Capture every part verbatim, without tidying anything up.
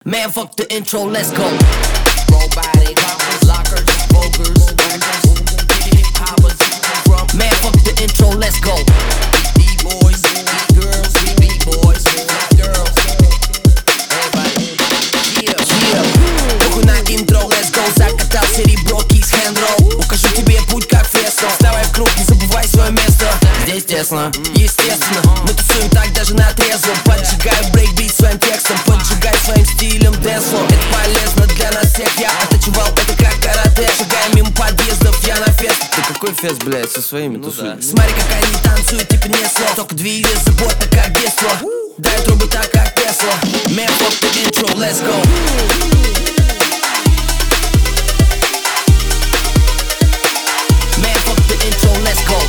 Man, fuck the intro, let's go. Robotic lockers, vogers, poppers. Man, fuck the intro, let's go. B-boys, B-girls, B-boys, girls. Everybody, yeah, yeah. Похуй на интро, let's go. Закатал серебро, кикс, хендроу. Укажу тебе путь, как феста. Вставай в круг, не забывай свое место. Здесь тесно, естественно. Мы тусуем так даже на трезво. Поджигаю брейкбит своим текстом. Поджигай своим стилем дэнсло. Это полезно для нас всех. Я отточевал это как карате. Шагая мимо подъездов, я на фест. Ты какой фест, блядь, со своими Ну тусуй? да. Смотри, как они танцуют, типа не слов. Только двигай заботно, как детство. Дай трубы так, как Тесла. Man, fuck the intro, let's go. Man, fuck the intro, let's go.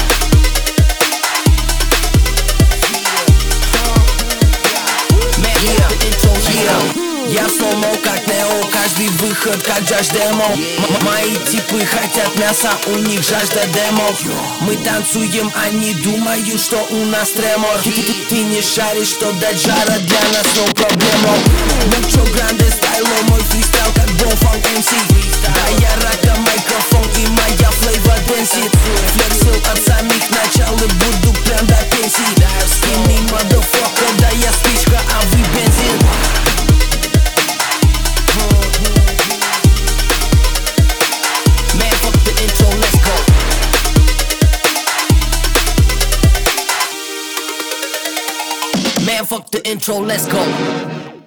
Man, fuck the intro, let's go. Я сломал как Нео, каждый выход как Джаш Демо. Мои типы хотят мяса, у них жажда демо. Мы танцуем, они думают, что у нас тремор. Ты, ты, ты не шаришь, что дать жара для нас no проблема. Mucho grande стайло, мой фристайл как Бонфанк эм си. Да я рака микрофон и моя флейва дэнсит. Флексил от самих начал и буду прям до пенсии. Skinny motherfucker, да я спичка, а вы бензин. Man, fuck the intro, let's go.